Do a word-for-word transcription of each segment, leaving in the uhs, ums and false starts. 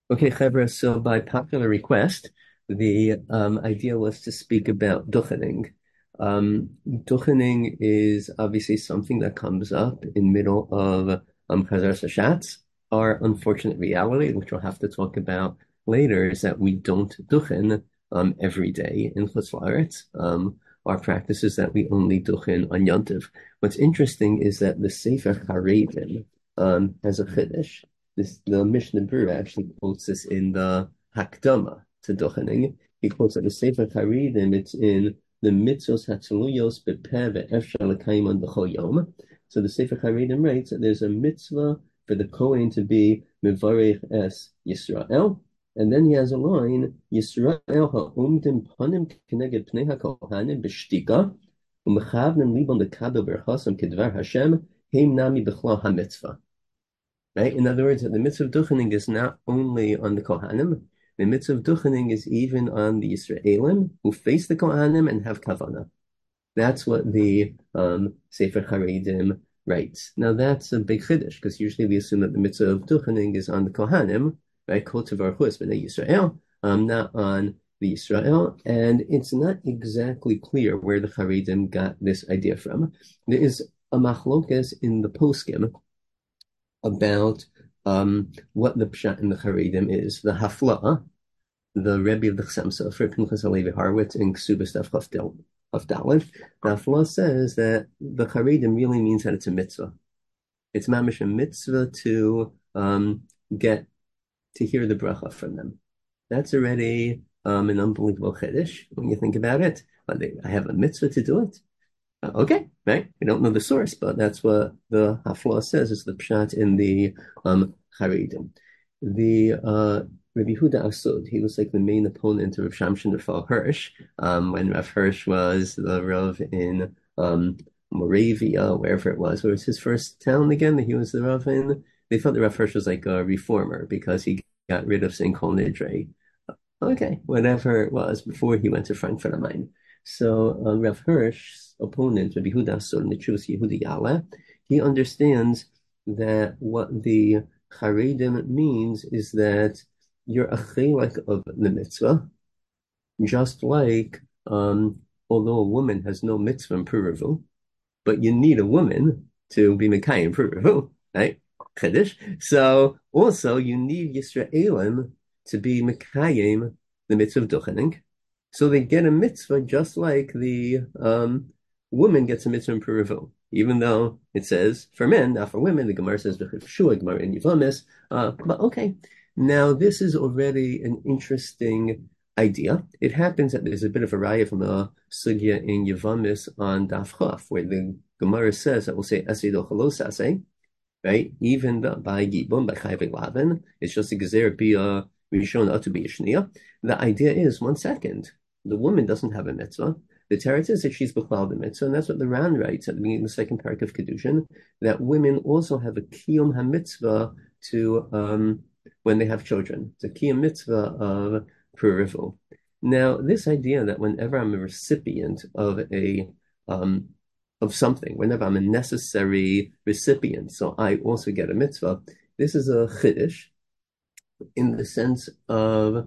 Okay, Chevra, so by popular request, the um, idea was to speak about duchening. Um, duchening is obviously something that comes up in middle of um, Chazar Sashatz. Our unfortunate reality, which we'll have to talk about later, is that we don't duchen um, every day in Chutz La'aretz. Um, our practice is that we only duchen on Yontiv. What's interesting is that the Sefer Haredim um, has a chiddush. This, the Mishnah Berurah actually quotes this in the Hakdama to Duchening. He quotes that the Sefer Haredim, it's in the Mitzvos Hatzaluyos Bepeh Ve'efshar L'Kaiman B'chol Yom. So the Sefer Haredim writes that there's a mitzvah for the Kohen to be Mevarech Es Yisrael, and then he has a line, Yisrael ha'omdim panim k'neged pnei ha'kohanim b'shtika, u'mechavnem libam l'kabel berchasam kedvar Hashem, heim nami b'chla ha'mitzvah. Right? In other words, the mitzvah of duchening is not only on the Kohanim. The mitzvah of duchening is even on the Yisraelim who face the Kohanim and have kavanah. That's what the um, Sefer Haredim writes. Now that's a big chiddush because usually we assume that the mitzvah of duchening is on the Kohanim, right? Kol tevarchu es b'nei Yisrael, um, not on the Yisrael, and it's not exactly clear where the Haredim got this idea from. There is a machlokas in the poskim about um, what the pshat in the Haredim is. The Hafla, the Rebbe of the Chassam Sofer, Pinchas Halevi Harwitz, in Ksubas Daf Daled, the Hafla says that the Haredim really means that it's a mitzvah. It's mamish a mitzvah to um, get to hear the bracha from them. That's already um, an unbelievable chiddush when you think about it. They, I have a mitzvah to do it. Uh, okay, right? We don't know the source, but that's what the Hafla says is the pshat in the um, Haredim. The uh, Rabbi Huda Asud, he was like the main opponent of Rav Shamshin Raphael Hirsch um, when Rav Hirsch was the Rav in um, Moravia, wherever it was. Where was his first town again that he was the Rav in? They thought the Rav Hirsch was like a reformer because he got rid of Saint Kol Nidre. Okay, whatever it was before he went to Frankfurt am Main. So um, Rav Hirsch's opponent, Rabbi Huda Asud, the Chuvas Yehudi Yale, he understands that what the Haredim means is that you're a chelek of the mitzvah, just like um, although a woman has no mitzvah in Puruvu, but you need a woman to be Mekayim Puruvu, right? Chiddush. So also you need Yisraelim to be Mekayim the mitzvah of duchening. So they get a mitzvah just like the um, woman gets a mitzvah in Puruvu. Even though it says for men, not for women, the Gemara says Shua, Gemara in Yevamis. Uh, but okay, now this is already an interesting idea. It happens that there's a bit of a raya from a sugya in Yevamis on Daf Chaf, where the Gemara says that we'll say Esid Ochalosase, right? Even by Gibon, by Chayvik Lavin, it's just a gezer bia rishon to be a shnia. The idea is one second, the woman doesn't have a mitzvah. The teretz is that she's b'chlal the mitzvah, and that's what the Ran writes at the beginning of the second parak of Kedushin, that women also have a kiyum ha-mitzvah to um, when they have children. It's a kiyum mitzvah of purifu. Now, this idea that whenever I'm a recipient of a um, of something, whenever I'm a necessary recipient, so I also get a mitzvah, this is a chiddush in the sense of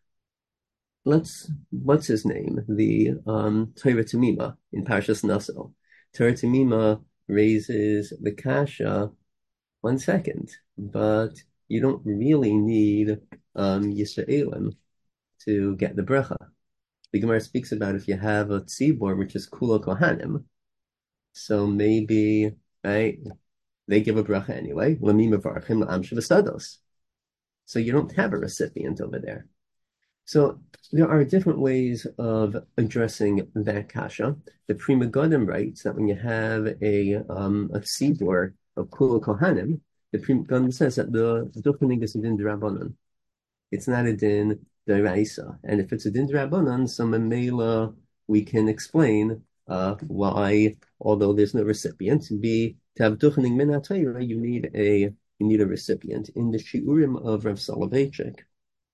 let's what's his name? The um Torah Tamima in Parshas Naso. Torah Tamima raises the kasha one second, but you don't really need um Yisraelim to get the bracha. The Gemara speaks about if you have a tzibor which is kulo kohanim, so maybe right they give a bracha anyway. Lamim avarchim la'am shevasados. So you don't have a recipient over there. So there are different ways of addressing that kasha. The Pri Megadim writes that when you have a um, a tzibor of kula kohanim, the Pri Megadim says that the duchening is a din d'Rabbanan. It's not a din d'Oraisa. And if it's a din d'Rabbanan, so memela we can explain uh, why, although there's no recipient, be to have duchening min ha'Torah, you need a you need a recipient. In the Shiurim of Rav Soloveitchik,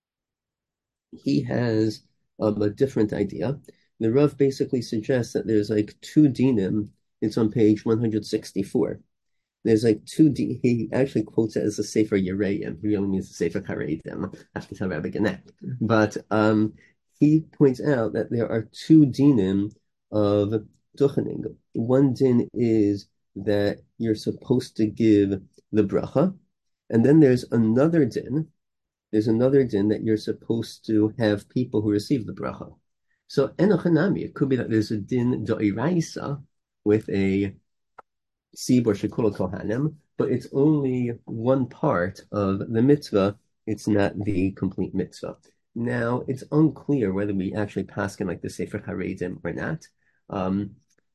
he has um, a different idea. The Rav basically suggests that there's like two dinim. It's on page one hundred sixty-four. There's like two, D, he actually quotes it as a Sefer Yereim. He really means the Sefer Charedim. I have to tell Rabbi Gannett. But um, he points out that there are two dinim of duchening. One din is that you're supposed to give the bracha, and then there's another din. There's another din that you're supposed to have people who receive the bracha. So enochanami, it could be that there's a din do'iraisa with a Sibor Shekula Kohanim, but it's only one part of the mitzvah. It's not the complete mitzvah. Now, it's unclear whether we actually pass in like the Sefer Haredim or not. Um,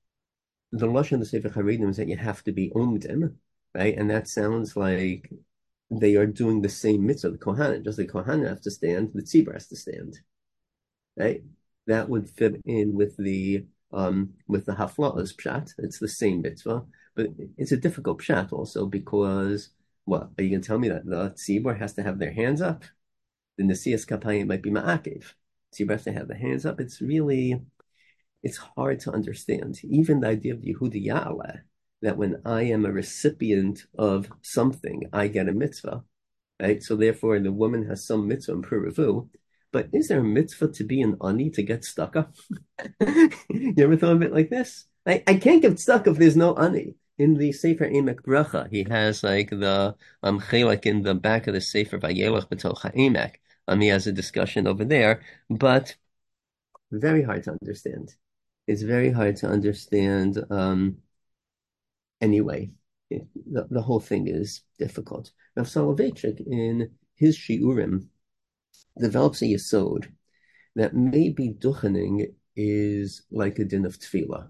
the lashon of the Sefer Haredim is that you have to be omdim, right? And that sounds like they are doing the same mitzvah. The Kohanim, just the Kohanim have to stand, the Tzibur has to stand, right? That would fit in with the um, with the Hafla'as pshat. It's the same mitzvah. But it's a difficult pshat also because, what, are you going to tell me that the tzibur has to have their hands up? The Nesias Kapayim might be ma'akev. Tzibur has to have their hands up. It's really, it's hard to understand. Even the idea of Yehuda Ya'aleh, that when I am a recipient of something, I get a mitzvah, right? So therefore, the woman has some mitzvah in Puravu. But is there a mitzvah to be an ani to get stuck up? You ever thought of it like this? I, I can't get stuck if there's no ani. In the Sefer Emek Bracha, he has like the um chelik in the back of the Sefer Vayelach B'tocha Emek. Um, he has a discussion over there, but very hard to understand. It's very hard to understand. Um, anyway, it, the the whole thing is difficult. Rav Soloveitchik in his shiurim develops a yesod that maybe duchening is like a din of tefillah.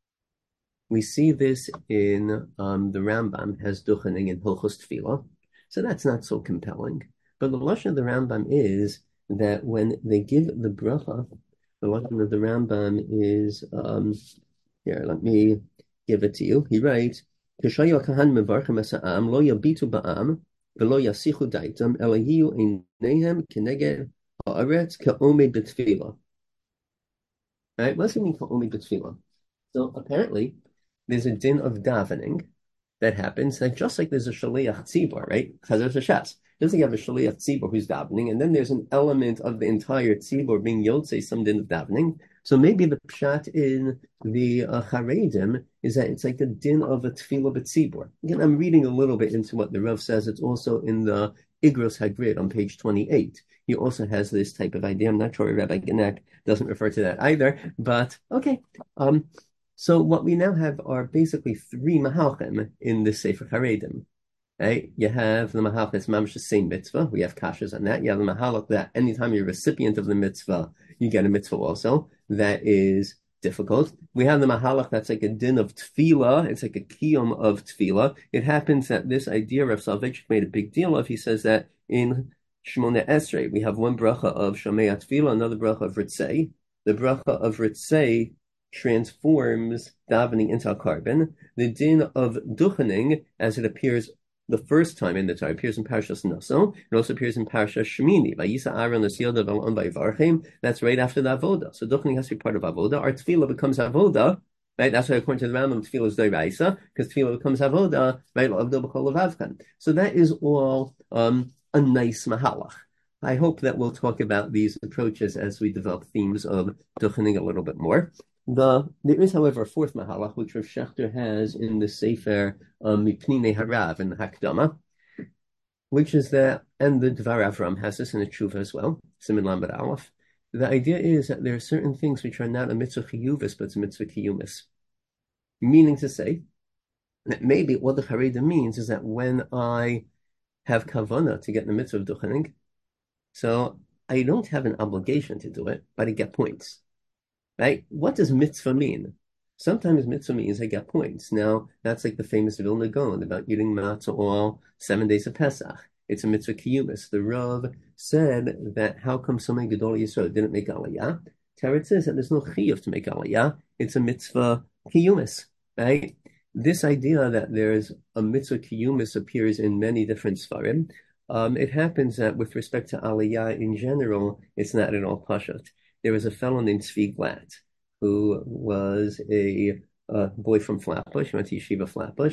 We see this in um, the Rambam has duchening in Hilchos Tefillah, so that's not so compelling. But the lashon of the Rambam is that when they give the bracha, the lashon of the Rambam is um, here. Let me give it to you. He writes, "Kishayu kahan mevarchem esa'am lo yabitu ba'am v'lo yasichu daitam elahiu einehem keneged haaretz ka'omed b'tefillah." Right? What does it mean ka'omed b'tefillah? So apparently, there's a din of davening that happens, that just like there's a shaliach tzibor, right? Chazar Shas. Just like you have a shaliach tzibor who's davening, and then there's an element of the entire tzibor being yotzei, some din of davening. So maybe the pshat in the uh, Haredim is that it's like a din of a tefillah b'tzibor. Again, I'm reading a little bit into what the Rav says. It's also in the Igros Hagrid on page twenty-eight. He also has this type of idea. I'm not sure Rabbi Gannett doesn't refer to that either, but okay. Um, So what we now have are basically three mahalchim in the Sefer Haredim. Right? You have the mahalch that's mamash the same mitzvah. We have kashas on that. You have the mahalch that anytime you're a recipient of the mitzvah, you get a mitzvah also. That is difficult. We have the mahalach that's like a din of tefillah. It's like a kiyum of tefillah. It happens that this idea Rav Soloveitchik made a big deal of. He says that in Shmona Esrei, we have one bracha of Shomei Tefillah, another bracha of Ritzei. The bracha of Ritzei transforms davening into a carbon. The din of duchening, as it appears the first time in the Torah, appears in Parashas Naso. It also appears in Parashas Shemini. Vayisa Aaron l'siyod v'alon v'yivarchem. That's right after the avoda. So duchening has to be part of avoda. Our tefillah becomes avoda. Right, that's why according to the Rambam, tefillah is doraisa, because tefillah becomes avoda. Right, so that is all um, a nice mahalach. I hope that we'll talk about these approaches as we develop themes of duchening a little bit more. The, there is, however, a fourth mahalach, which Rav Shechter has in the Sefer Mipnei Harav in the Hakdama, which is that, and the Dvar Avram has this in the Tshuva as well, Siman Lamed Aleph. The idea is that there are certain things which are not a mitzvah chiyuvis, but it's a mitzvah kiyumis. Meaning to say that maybe what the Hareda means is that when I have kavana to get the mitzvah of duchening, so I don't have an obligation to do it, but I get points. Right? What does mitzvah mean? Sometimes mitzvah means I get points. Now, that's like the famous Vilna Gaon about eating matzah all seven days of Pesach. It's a mitzvah kiyumis. The Rav said that how come so many Gedolei Yisrael didn't make aliyah? Teretz says that there's no chiyuv to make aliyah. It's a mitzvah kiyumis, right? This idea that there's a mitzvah kiyumis appears in many different svarim. Um, it happens that with respect to aliyah in general, it's not at all pashut. There was a fellow named Tzvi Glatt who was a uh, boy from Flatbush, he went to Yeshiva Flatbush,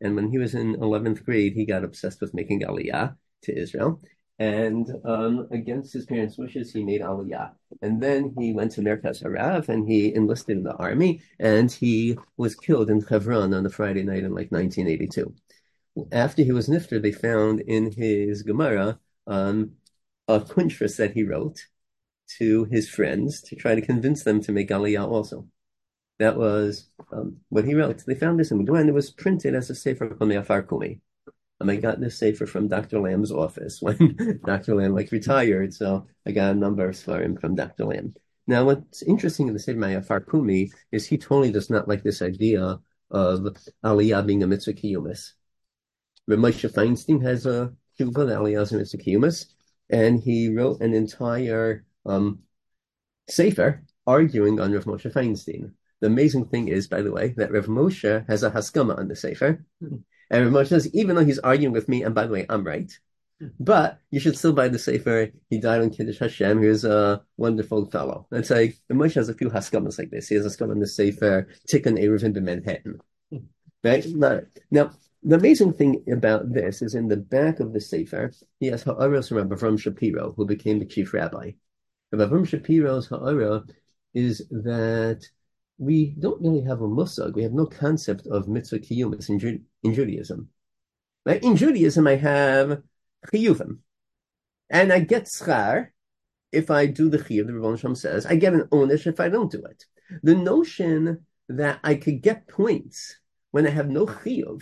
And when he was in eleventh grade, he got obsessed with making Aliyah to Israel. And um, against his parents' wishes, he made Aliyah. And then he went to Merkaz Harav and he enlisted in the army. And he was killed in Hebron on a Friday night in like nineteen eighty-two. After he was nifter, they found in his Gemara um, a kuntrus that he wrote to his friends to try to convince them to make Aliyah also. That was um, what he wrote. They found this in Gemara, and it was printed as a sefer called Me'afar Kumi. Um, I got this safer from Doctor Lamb's office when Doctor Lamb like retired, so I got a number of svarim from Doctor Lamb. Now, what's interesting in the Sefer Me'afar Kumi is he totally does not like this idea of Aliyah being a mitzvah kiyumis. Rav Moshe Feinstein has a tshuva that Aliyah is a mitzvah kiyumis, and he wrote an entire um, sefer arguing on Rav Moshe Feinstein. The amazing thing is, by the way, that Rav Moshe has a haskama on the sefer. And Rav Moshe says, even though he's arguing with me, and by the way, I'm right, but you should still buy the sefer. He died on Kiddush Hashem. He was a wonderful fellow. It's like, Rav Moshe has a few haskamas like this. He has a haskama on the sefer, Tikkun Eruvin b'Manhattan. Right? Now, the amazing thing about this is in the back of the sefer, he has ha'aros from Rabbi Avram Shapiro, who became the chief rabbi. Rabbi Avram Shapiro's ha'ara is that we don't really have a musag. We have no concept of mitzvah kiyumis in, Ju- in Judaism. Right? In Judaism, I have chiyuvim, and I get schar if I do the chiyuv. The Rebbe Shem says I get an onish if I don't do it. The notion that I could get points when I have no chiyuv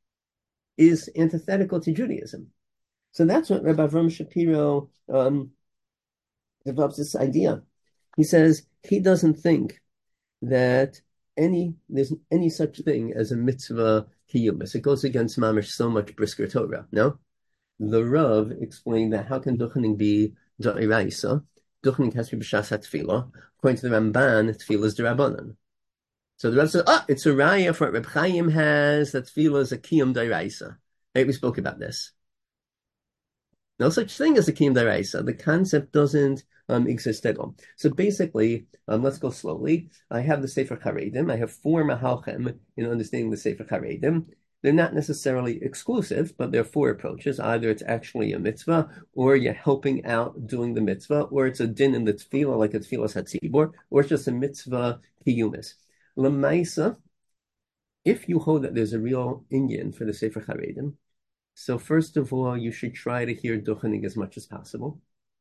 is antithetical to Judaism. So that's what Rabbi Avram Shapiro um, develops this idea. He says he doesn't think that any there's any such thing as a mitzvah kiyumis. It goes against mamish so much brisker Torah. No, the Rav explained that how can duchening be da'iraisa? Duchening has to be b'shas hatfilah. According to the Ramban, tefillah is d'Rabbanan. So the Rav says, oh, it's a raya for what Reb Chaim has, that tefillah is a kiyum da'iraisa. Right, we spoke about this. No such thing as a kiyum da'iraisa. The concept doesn't um, exist at all. So basically, um, let's go slowly. I have the Sefer Charedim. I have four mahalchem in understanding the Sefer Charedim. They're not necessarily exclusive, but there are four approaches. Either it's actually a mitzvah, or you're helping out doing the mitzvah, or it's a din in the tefillah, like a tefillah hatzibur, or it's just a mitzvah kiyumis. L'maisa, if you hold that there's a real inyan for the Sefer Charedim, so first of all, you should try to hear duchening as much as possible.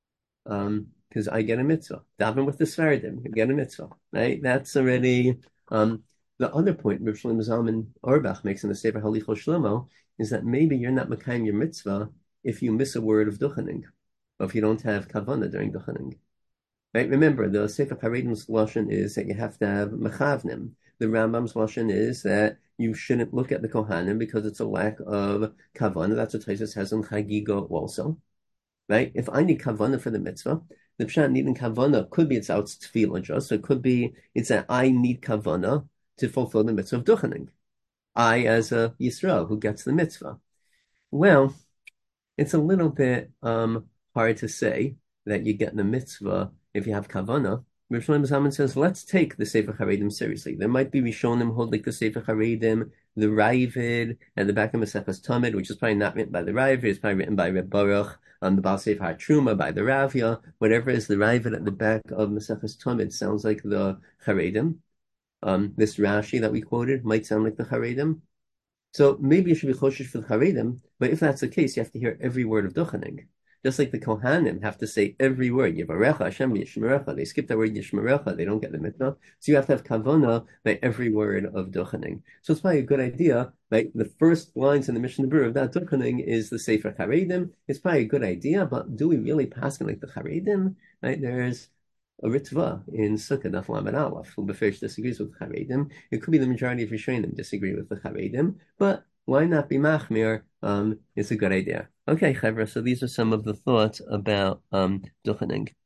Um, because I get a mitzvah. Daven with the Sfaradim, you get a mitzvah, right? That's already um the other point Rav Shlomo Zalman Auerbach makes in the Sefer Halichos Shlomo is that maybe you're not makayim your mitzvah if you miss a word of duchening, or if you don't have kavanah during duchening. Right? Remember, the Sefer Charedim's lashon is that you have to have mechavnim. The Rambam's lashon is that you shouldn't look at the kohanim because it's a lack of kavanah. That's what Taisus has in Chagiga also. Right? If I need kavanah for the mitzvah, the pshat needing kavanah could be it's out tefillah just, so it could be it's that I need kavanah to fulfill the mitzvah of duchening. I, as a Yisrael who gets the mitzvah. Well, it's a little bit um, hard to say that you get the mitzvah if you have kavanah. Rav Shlomo Zalman says, let's take the Sefer Charedim seriously. There might be Rishonim hold like the Sefer Charedim, the Ravid, and the back of Maseches Tamid, which is probably not written by the Ravid, it's probably written by Reb Baruch, on the Baal Sefer HaTruma, by the Ravia, whatever is the Ravid at the back of Maseches Tamid sounds like the Charedim. Um, this Rashi that we quoted might sound like the Charedim. So maybe you should be choshesh for the Charedim, but if that's the case, you have to hear every word of duchening. Just like the Kohanim have to say every word, Yivarecha, Hashem, Yishmerecha. They skip the word Yishmerecha, they don't get the mitzvah. So you have to have kavanah by every word of duchening. So it's probably a good idea, right? The first lines in the Mishnah Berurah of that duchening is the Sefer Charedim. It's probably a good idea, but do we really pass it like the Charedim? Right? There's a Ritva in Sukkah, Daf Lamed Aleph, who Beferish disagrees with the Charedim. It could be the majority of Rishonim disagree with the Charedim, but why not be machmir? Um, it's a good idea. Okay, Chevra, so these are some of the thoughts about um, duchening.